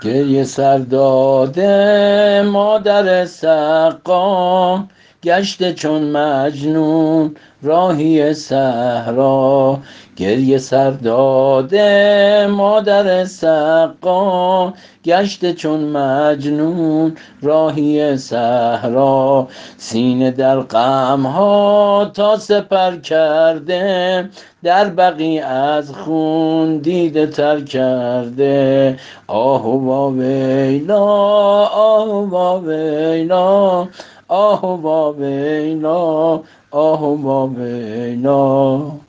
گریه سر داده مادر سقا، گشته چون مجنون راهی صحرا. گریه سر داده مادر سقا، گشته چون مجنون راهی صحرا. سینه در غمها تا سپر کرده، در بقیع از خون دیده تر کرده. آه و ویلا، آه و ویلا، آه و ویلا، آه و ویلا.